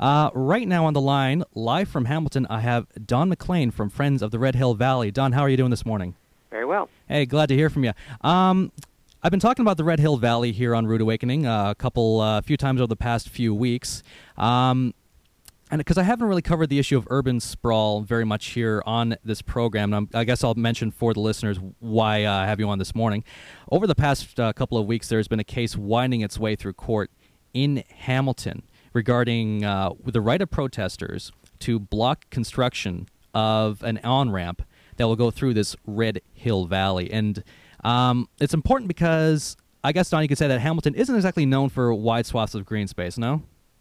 Right now on the line, live from Hamilton, I have Don McLean from Friends of the Red Hill Valley. Don, how are you doing this morning? Very well. Hey, glad to hear from you. I've been talking about the Red Hill Valley here on Rude Awakening a few times over the past few weeks. And because I haven't really covered the issue of urban sprawl very much here on this program, and I guess I'll mention for the listeners why I have you on this morning. Over the past couple of weeks, there's been a case winding its way through court in Hamilton regarding the right of protesters to block construction of an on-ramp that will go through this Red Hill Valley. And it's important because I guess, Don, you could say that Hamilton isn't exactly known for wide swaths of green space, no?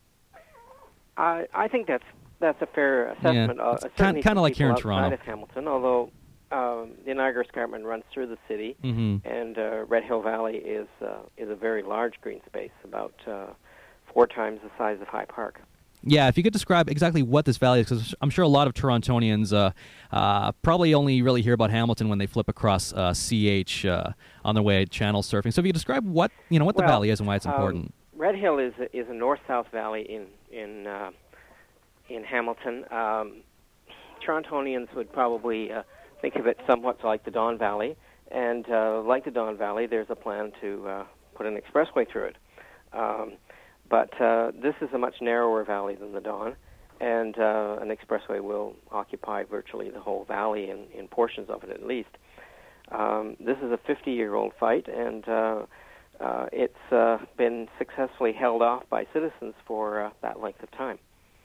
I think that's a fair assessment. Yeah, it's kind of like here in Toronto. Of Hamilton, although the Niagara Escarpment runs through the city, and Red Hill Valley is a very large green space, about 4 times the size of High Park. Yeah, if you could describe exactly what this valley is, because I'm sure a lot of Torontonians probably only really hear about Hamilton when they flip across CH on their way channel surfing. So if you could describe what the valley is and why it's important. Red Hill is a north-south valley in Hamilton. Torontonians would probably think of it somewhat like the Don Valley, and like the Don Valley, there's a plan to put an expressway through it. But this is a much narrower valley than the Don, and an expressway will occupy virtually the whole valley in portions of it at least. This is a 50-year-old fight, and it's been successfully held off by citizens for that length of time.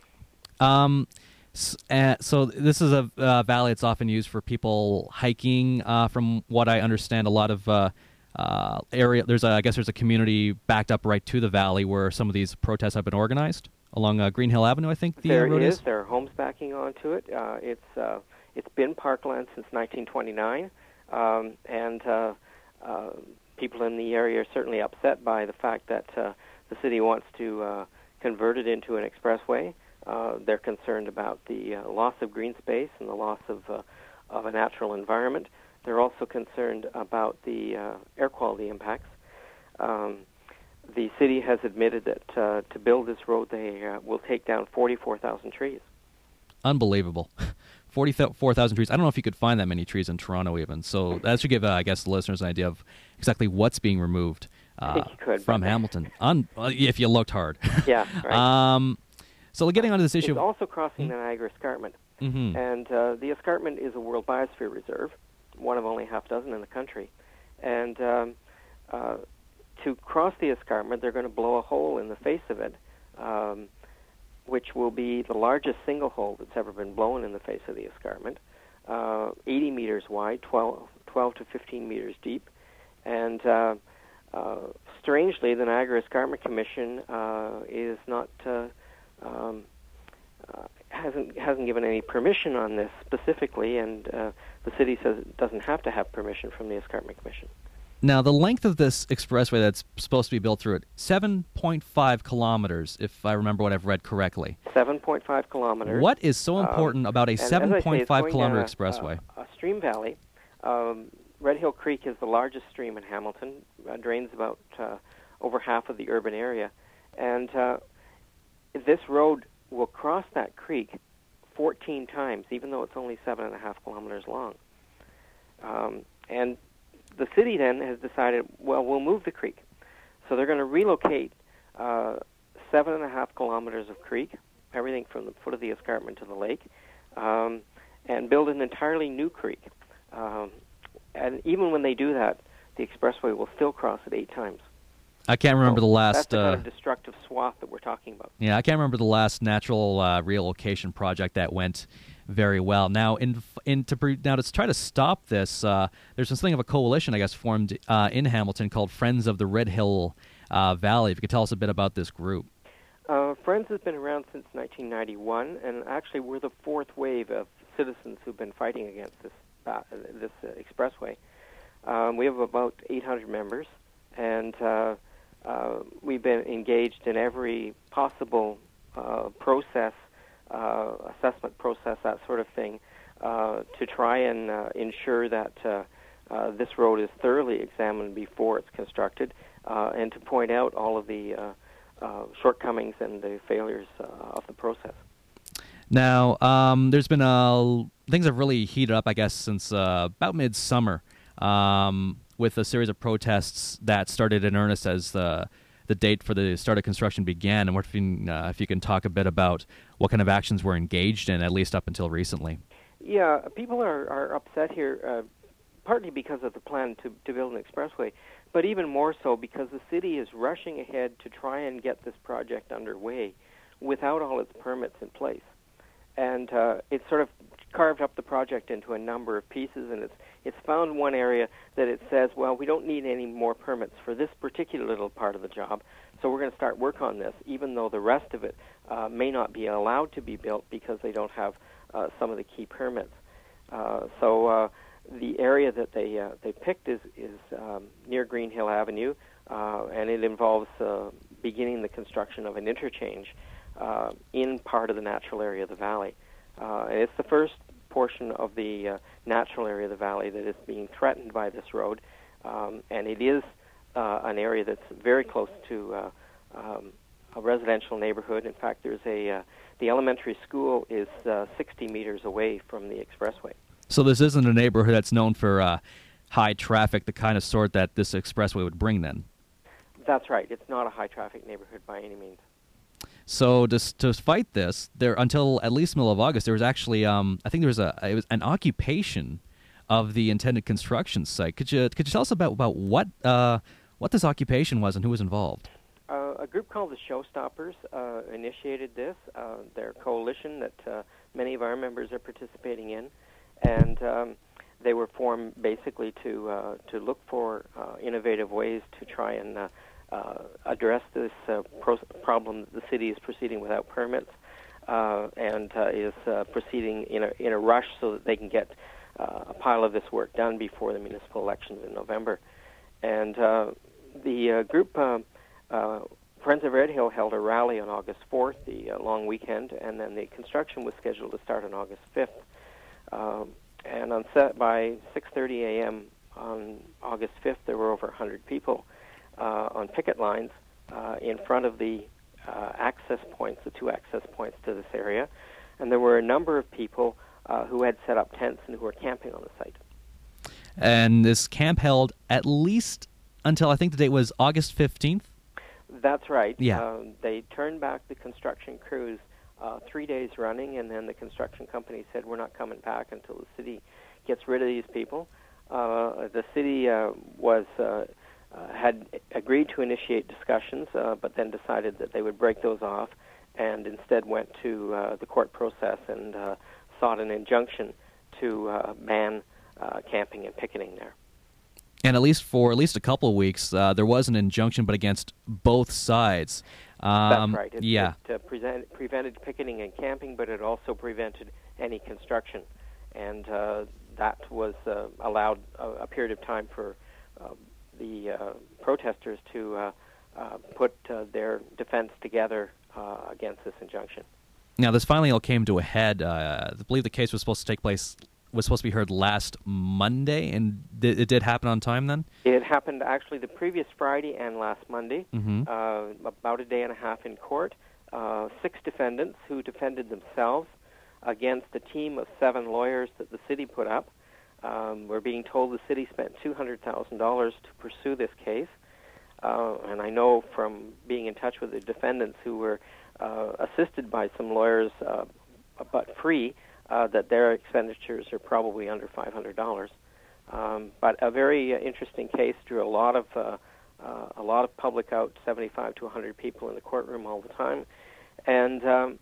So this is a valley that's often used for people hiking. From what I understand, a lot of area. There's a community backed up right to the valley where some of these protests have been organized along Green Hill Avenue. I think the road is. There are homes backing onto it. It's been parkland since 1929, and people in the area are certainly upset by the fact that the city wants to convert it into an expressway. They're concerned about the loss of green space and the loss of a natural environment. They're also concerned about the air quality impacts. The city has admitted that to build this road, they will take down 44,000 trees. Unbelievable. 44,000 trees. I don't know if you could find that many trees in Toronto even. So that should give, I guess, the listeners an idea of exactly what's being removed I think you could, from Hamilton, if you looked hard. Yeah, right. So getting onto this issue. It's also crossing the Niagara Escarpment. And the Escarpment is a World Biosphere Reserve, one of only half dozen in the country. And to cross the escarpment, they're going to blow a hole in the face of it, which will be the largest single hole that's ever been blown in the face of the escarpment, 80 meters wide, 12 to 15 meters deep. And strangely, the Niagara Escarpment Commission is not hasn't given any permission on this specifically, and the city says it doesn't have to have permission from the Escarpment Commission. Now, the length of this expressway that's supposed to be built through it, 7.5 kilometers, if I remember what I've read correctly. 7.5 kilometers. What is so important about a 7.5 kilometer expressway? A stream valley. Red Hill Creek is the largest stream in Hamilton. Drains about over half of the urban area. And this road will cross that creek 14 times, even though it's only 7.5 kilometers long. And the city then has decided, well, we'll move the creek. So they're going to relocate 7.5 kilometers of creek, everything from the foot of the escarpment to the lake, and build an entirely new creek. And even when they do that, the expressway will still cross it 8 times. I can't remember the last... That's the kind of destructive swath that we're talking about. Yeah, I can't remember the last natural relocation project that went very well. Now, to try to stop this, there's something of a coalition, I guess, formed in Hamilton called Friends of the Red Hill Valley. If you could tell us a bit about this group. Friends has been around since 1991, and actually we're the 4th wave of citizens who've been fighting against this expressway. We have about 800 members, and we've been engaged in every possible process, assessment process, that sort of thing, to try and ensure that this road is thoroughly examined before it's constructed, and to point out all of the shortcomings and the failures of the process. Now, there's been things have really heated up, I guess, since about midsummer, with a series of protests that started in earnest as the date for the start of construction began. And if you can talk a bit about what kind of actions were engaged in, at least up until recently. Yeah, people are upset here, partly because of the plan to build an expressway, but even more so because the city is rushing ahead to try and get this project underway without all its permits in place. And it's sort of carved up the project into a number of pieces, and it's found one area that it says, well, we don't need any more permits for this particular little part of the job, so we're going to start work on this, even though the rest of it may not be allowed to be built because they don't have some of the key permits. So the area that they picked is near Green Hill Avenue, and it involves beginning the construction of an interchange in part of the natural area of the valley. And it's the first portion of the natural area of the valley that is being threatened by this road, and it is an area that's very close to a residential neighborhood. In fact, there's the elementary school is 60 meters away from the expressway. So this isn't a neighborhood that's known for high traffic, the kind of sort that this expressway would bring then? That's right. It's not a high-traffic neighborhood by any means. So to fight this, there until at least middle of August, there was actually I think there was it was an occupation of the intended construction site. Could you tell us about what this occupation was and who was involved? A group called the Showstoppers initiated this. They're a coalition that many of our members are participating in, and they were formed basically to look for innovative ways to try and address this problem that the city is proceeding without permits and is proceeding in a rush so that they can get a pile of this work done before the municipal elections in November. And the group, Friends of Red Hill, held a rally on August 4th, the long weekend, and then the construction was scheduled to start on August 5th. And by 6:30 a.m. on August 5th, there were over 100 people on picket lines in front of the access points, the two access points to this area. And there were a number of people who had set up tents and who were camping on the site. And this camp held at least until I think the date was August 15th? That's right. Yeah. They turned back the construction crews 3 days running, and then the construction company said, we're not coming back until the city gets rid of these people. The city had agreed to initiate discussions, but then decided that they would break those off and instead went to the court process and sought an injunction to ban camping and picketing there. And for at least a couple of weeks, there was an injunction, but against both sides. That's right. It prevented picketing and camping, but it also prevented any construction. And that was allowed a period of time for the protesters to put their defense together against this injunction. Now, this finally all came to a head. I believe the case was supposed to be heard last Monday, and it did happen on time then? It happened actually the previous Friday and last Monday, about a day and a half in court. 6 defendants who defended themselves against a team of 7 lawyers that the city put up. We're being told the city spent $200,000 to pursue this case, and I know from being in touch with the defendants who were assisted by some lawyers but free, that their expenditures are probably under $500. But a very interesting case, drew a lot of public out, 75 to 100 people in the courtroom all the time, and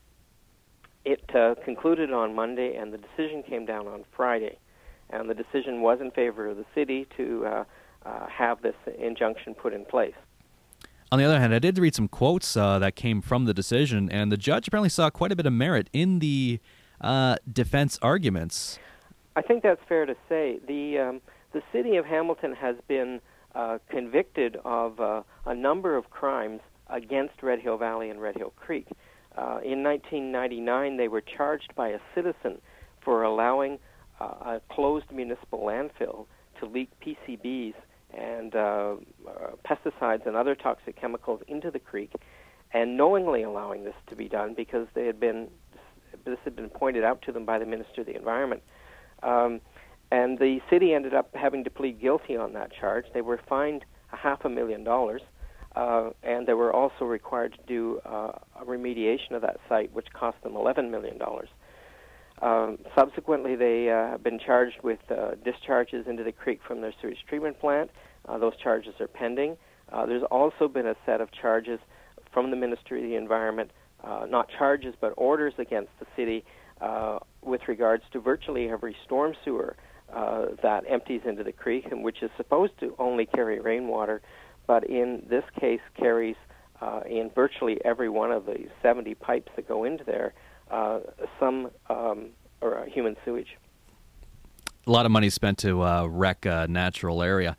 it concluded on Monday, and the decision came down on Friday, and the decision was in favor of the city to have this injunction put in place. On the other hand, I did read some quotes that came from the decision, and the judge apparently saw quite a bit of merit in the defense arguments. I think that's fair to say. The city of Hamilton has been convicted of a number of crimes against Red Hill Valley and Red Hill Creek. In 1999, they were charged by a citizen for allowing a closed municipal landfill to leak PCBs and pesticides and other toxic chemicals into the creek, and knowingly allowing this to be done because this had been pointed out to them by the Minister of the Environment. And the city ended up having to plead guilty on that charge. They were fined $500,000, and they were also required to do a remediation of that site, which cost them $11 million. Subsequently, they have been charged with discharges into the creek from their sewage treatment plant. Those charges are pending. There's also been a set of charges from the Ministry of the Environment, not charges but orders against the city with regards to virtually every storm sewer that empties into the creek, and which is supposed to only carry rainwater, but in this case carries in virtually every one of the 70 pipes that go into there some or human sewage. A lot of money spent to wreck a natural area.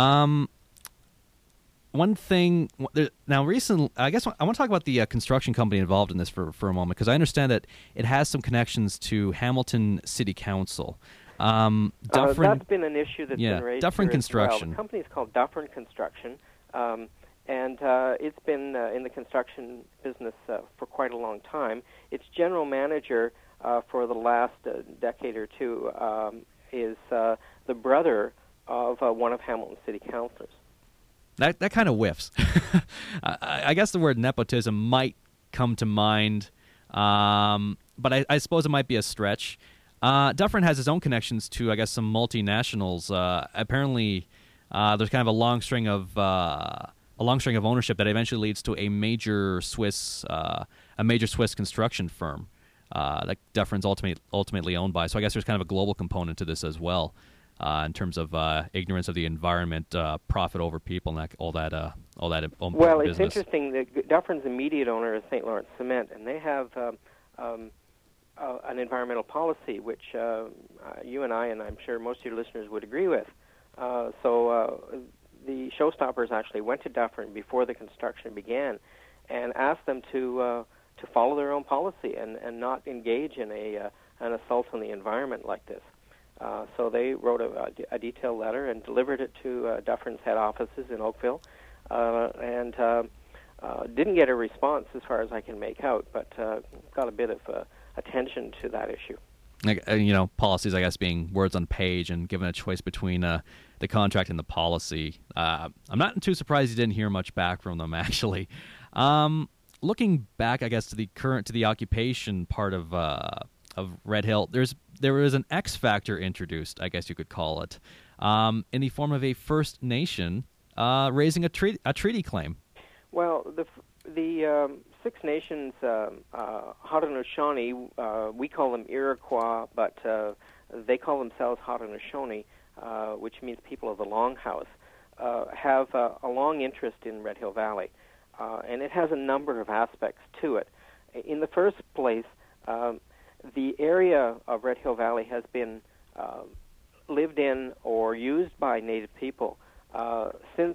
One thing now, recently, I guess I want to talk about the construction company involved in this for a moment, because I understand that it has some connections to Hamilton City Council. That's been an issue that's been raised. Dufferin Construction. The company is called Dufferin Construction, and it's been in the construction business for quite a long time. Its general manager for the last decade or two is the brother of one of Hamilton City Councilors. That kind of whiffs. I guess the word nepotism might come to mind, but I suppose it might be a stretch. Dufferin has his own connections to, I guess, some multinationals. Apparently, there's kind of a long string of ownership that eventually leads to a major Swiss construction firm that Dufferin's ultimately owned by. So I guess there's kind of a global component to this as well. In terms of ignorance of the environment, profit over people, and all that well, business. It's interesting that Dufferin's immediate owner is St. Lawrence Cement, and they have an environmental policy which you and I, and I'm sure most of your listeners would agree with. So the Showstoppers actually went to Dufferin before the construction began and asked them to follow their own policy and not engage in an assault on the environment like this. So they wrote a detailed letter and delivered it to Dufferin's head offices in Oakville, and didn't get a response as far as I can make out, but got a bit of attention to that issue. Policies, I guess, being words on page, and given a choice between the contract and the policy, I'm not too surprised you didn't hear much back from them, actually. Looking back, I guess, to the occupation part of Red Hill, there was an X factor introduced, I guess you could call it, in the form of a First Nation raising a treaty claim. Well, the Six Nations, Haudenosaunee, we call them Iroquois, but they call themselves Haudenosaunee, which means people of the Longhouse, have a long interest in Red Hill Valley, and it has a number of aspects to it. In the first place, the area of Red Hill Valley has been lived in or used by Native people since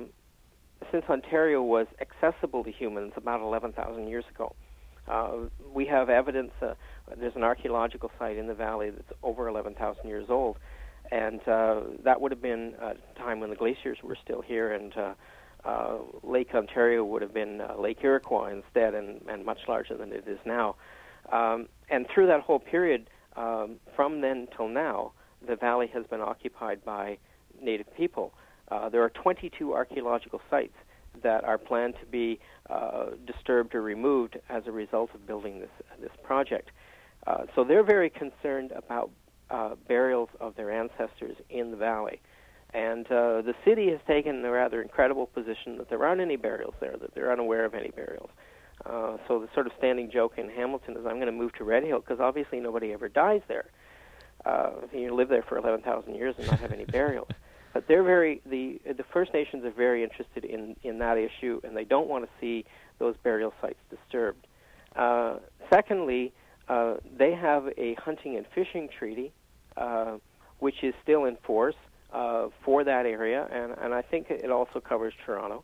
Ontario was accessible to humans about 11,000 years ago. We have evidence. There's an archaeological site in the valley that's over 11,000 years old, and that would have been a time when the glaciers were still here, and Lake Ontario would have been Lake Iroquois instead, and much larger than it is now. And through that whole period, from then till now, the valley has been occupied by Native people. There are 22 archaeological sites that are planned to be disturbed or removed as a result of building this project. So they're very concerned about burials of their ancestors in the valley. And the city has taken a rather incredible position that there aren't any burials there, that they're unaware of any burials. So the sort of standing joke in Hamilton is, I'm going to move to Red Hill because obviously nobody ever dies there. You live there for 11,000 years and not have any burials. But the First Nations are very interested in that issue, and they don't want to see those burial sites disturbed. Secondly, they have a hunting and fishing treaty, which is still in force for that area, and I think it also covers Toronto.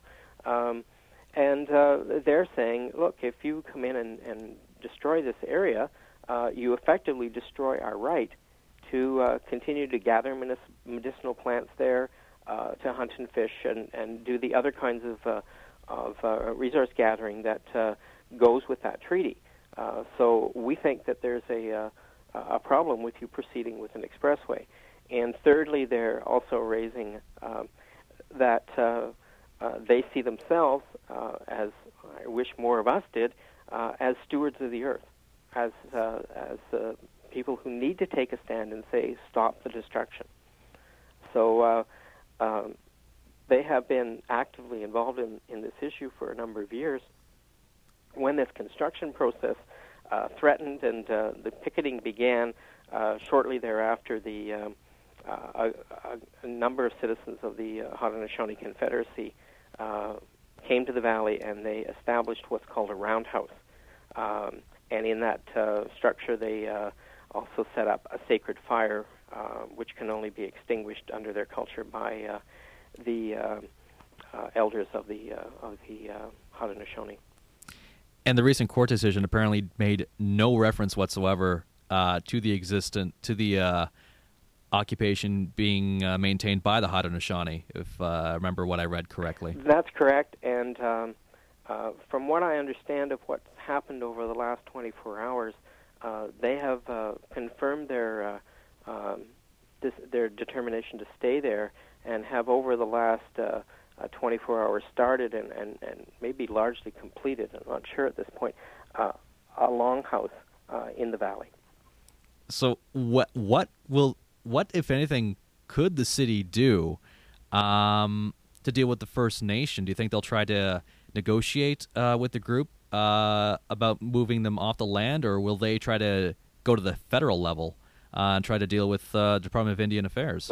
And they're saying, look, if you come in and destroy this area, you effectively destroy our right to continue to gather medicinal plants there, to hunt and fish and do the other kinds of resource gathering that goes with that treaty. So we think that there's a problem with you proceeding with an expressway. And thirdly, they're also raising that they see themselves, as I wish more of us did, as stewards of the earth, as people who need to take a stand and say, stop the destruction. So they have been actively involved in this issue for a number of years. When this construction process threatened and the picketing began, shortly thereafter, a number of citizens of the Haudenosaunee Confederacy came to the valley, and they established what's called a roundhouse. And in that structure, they also set up a sacred fire, which can only be extinguished under their culture by the elders of the Haudenosaunee. And the recent court decision apparently made no reference whatsoever to the occupation being maintained by the Haudenosaunee, if I remember what I read correctly. That's correct, and from what I understand of what's happened over the last 24 hours, they have confirmed their determination to stay there, and have over the last 24 hours started and maybe largely completed, I'm not sure at this point, a longhouse in the valley. So what if anything could the city do to deal with the First Nation? Do you think they'll try to negotiate with the group about moving them off the land, or will they try to go to the federal level and try to deal with the Department of Indian Affairs?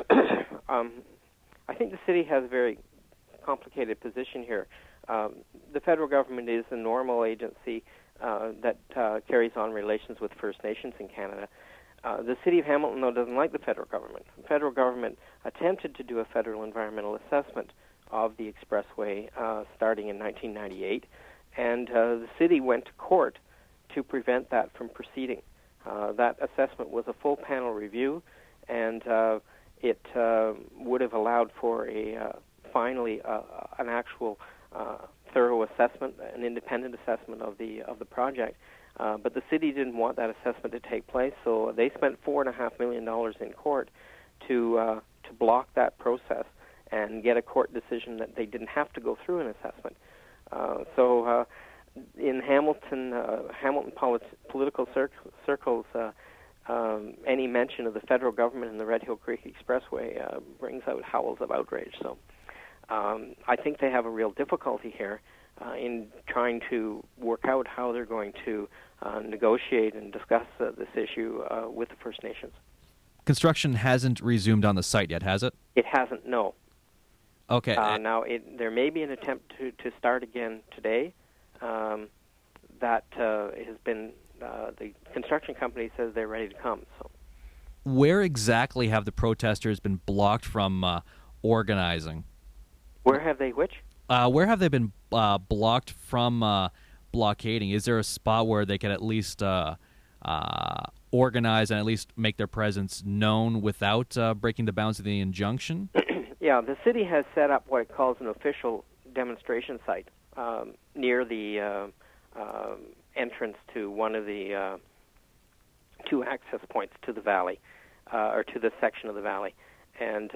I think the city has a very complicated position here. The federal government is a normal agency that carries on relations with First Nations in Canada. The city of Hamilton, though, doesn't like the federal government. The federal government attempted to do a federal environmental assessment of the expressway starting in 1998, and the city went to court to prevent that from proceeding. That assessment was a full panel review, and it would have allowed for finally an actual thorough assessment, an independent assessment of the project. But the city didn't want that assessment to take place, so they spent $4.5 million in court to block that process and get a court decision that they didn't have to go through an assessment. So in Hamilton political circles, any mention of the federal government and the Red Hill Creek Expressway brings out howls of outrage. So I think they have a real difficulty here in trying to work out how they're going to negotiate and discuss this issue with the First Nations. Construction hasn't resumed on the site yet, has it? It hasn't, no. Okay. Now, there may be an attempt to start again today. That has been, the construction company says they're ready to come. So, where exactly have the protesters been blocked from organizing? Where have they which? Where have they been blocked from blockading? Is there a spot where they can at least organize and at least make their presence known without breaking the bounds of the injunction? Yeah, the city has set up what it calls an official demonstration site near the entrance to one of the two access points to the valley, or to this section of the valley. And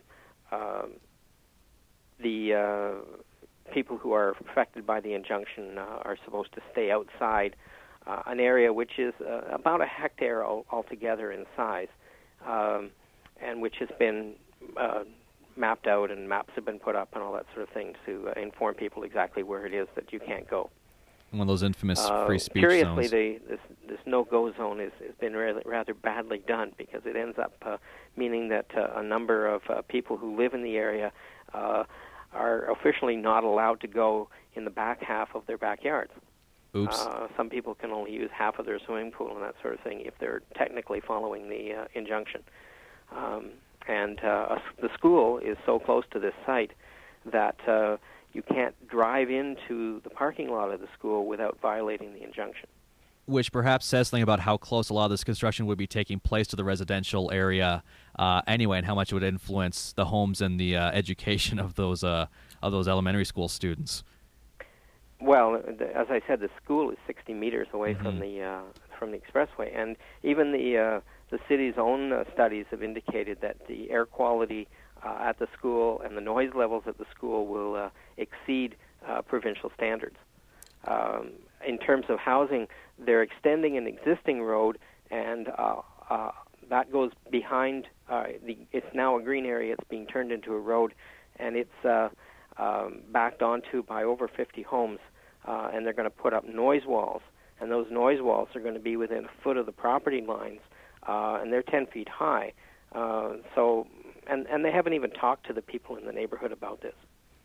the people who are affected by the injunction are supposed to stay outside an area which is about a hectare altogether in size, and which has been mapped out, and maps have been put up and all that sort of thing to inform people exactly where it is that you can't go. One of those infamous free speech curiously, zones. This no-go zone has been rather badly done, because it ends up meaning that a number of people who live in the area are officially not allowed to go in the back half of their backyards. Oops. Some people can only use half of their swimming pool and that sort of thing if they're technically following the injunction. And the school is so close to this site that you can't drive into the parking lot of the school without violating the injunction. which perhaps says something about how close a lot of this construction would be taking place to the residential area anyway, and how much it would influence the homes and the education of those elementary school students. Well, as I said, the school is 60 meters away Mm-hmm. from the expressway, and even the city's own studies have indicated that the air quality at the school and the noise levels at the school will exceed provincial standards. In terms of housing, they're extending an existing road, and that goes behind. It's now a green area. It's being turned into a road, and it's backed onto by over 50 homes, and they're going to put up noise walls, and those noise walls are going to be within a foot of the property lines, and they're 10 feet high. And they haven't even talked to the people in the neighborhood about this.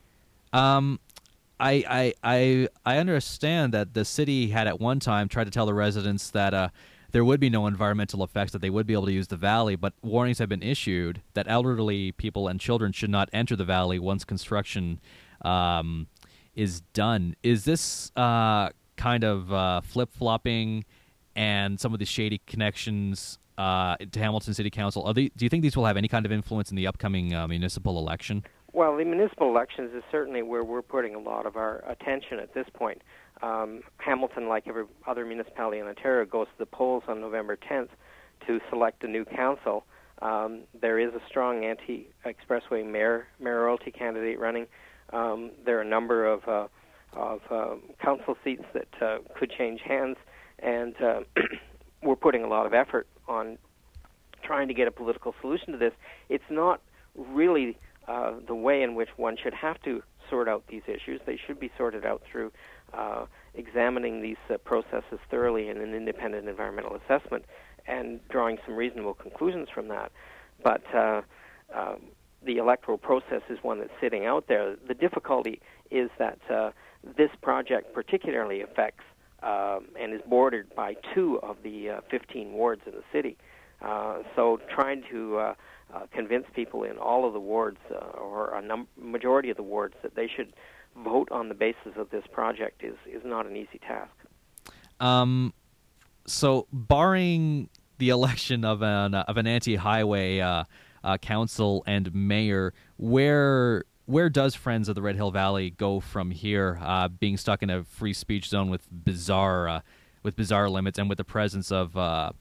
I understand that the city had at one time tried to tell the residents that there would be no environmental effects, that they would be able to use the valley, but warnings have been issued that elderly people and children should not enter the valley once construction is done. Is this kind of flip-flopping and some of the shady connections to Hamilton City Council, do you think these will have any kind of influence in the upcoming municipal election? Well, the municipal elections is certainly where we're putting a lot of our attention at this point. Hamilton, like every other municipality in Ontario, goes to the polls on November 10th to select a new council. There is a strong anti-expressway mayoralty candidate running. There are a number of council seats that could change hands, and we're putting a lot of effort on trying to get a political solution to this. It's not really the way in which one should have to sort out these issues. They should be sorted out through examining these processes thoroughly in an independent environmental assessment and drawing some reasonable conclusions from that. But the electoral process is one that's sitting out there. The difficulty is that this project particularly affects and is bordered by 2 of the 15 wards in the city. So trying to convince people in all of the wards, or a majority of the wards, that they should vote on the basis of this project is not an easy task. So, barring the election of an anti-highway council and mayor, where does Friends of the Red Hill Valley go from here? Being stuck in a free speech zone with bizarre limits and with the presence of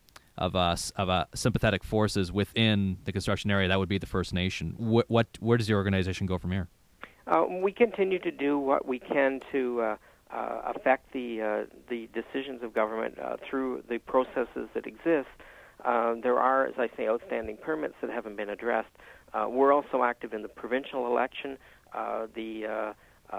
sympathetic forces within the construction area, that would be the First Nation. Where does your organization go from here? We continue to do what we can to affect the decisions of government through the processes that exist. There are, as I say, outstanding permits that haven't been addressed. We're also active in the provincial election. The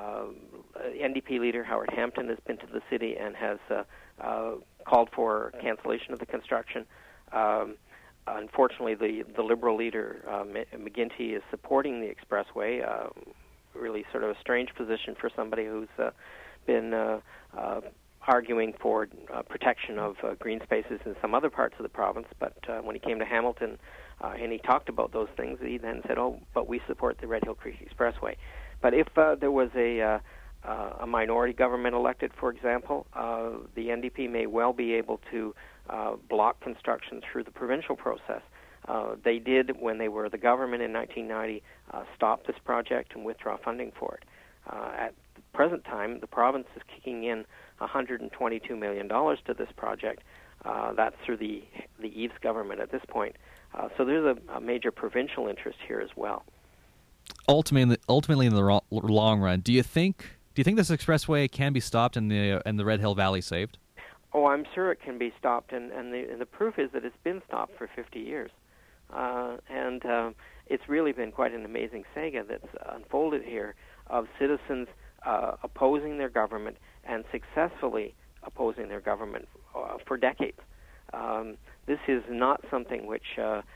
NDP leader, Howard Hampton, has been to the city and has called for cancellation of the construction. Unfortunately, the Liberal leader, McGuinty, is supporting the expressway, really sort of a strange position for somebody who's been arguing for protection of green spaces in some other parts of the province. But when he came to Hamilton and he talked about those things, he then said, "Oh, but we support the Red Hill Creek Expressway." But if there was a minority government elected, for example, the NDP may well be able to block construction through the provincial process. They did, when they were the government in 1990, stop this project and withdraw funding for it. At the present time, the province is kicking in $122 million to this project. That's through the Eves government at this point. So there's a major provincial interest here as well. Ultimately, in the long run, do you think this expressway can be stopped and the Red Hill Valley saved? Oh, I'm sure it can be stopped, and the proof is that it's been stopped for 50 years. And it's really been quite an amazing saga that's unfolded here of citizens opposing their government and successfully opposing their government for decades. This is not something which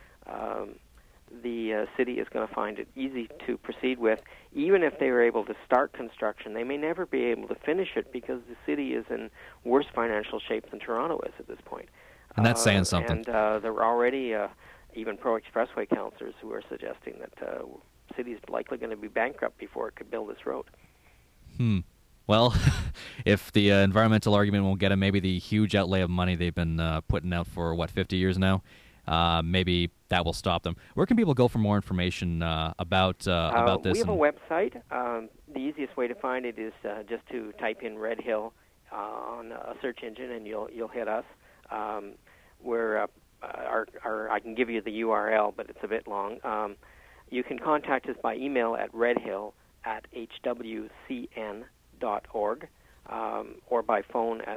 the city is going to find it easy to proceed with. Even if they were able to start construction, they may never be able to finish it because the city is in worse financial shape than Toronto is at this point. And that's saying something. And there are already even pro-expressway councillors who are suggesting that the city is likely going to be bankrupt before it could build this road. Well, if the environmental argument won't get them, maybe the huge outlay of money they've been putting out for, 50 years now, maybe that will stop them. Where can people go for more information about this? We have a website. The easiest way to find it is just to type in Red Hill on a search engine, and you'll hit us. We're I can give you the URL, but it's a bit long. You can contact us by email at redhill@hwcn.org, or by phone at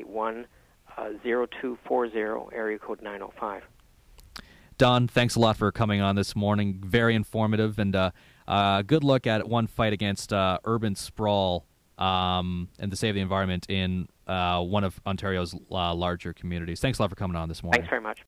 381-0240, area code 905. Don, thanks a lot for coming on this morning. Very informative, and good look at one fight against urban sprawl and to save the environment in one of Ontario's larger communities. Thanks a lot for coming on this morning. Thanks very much.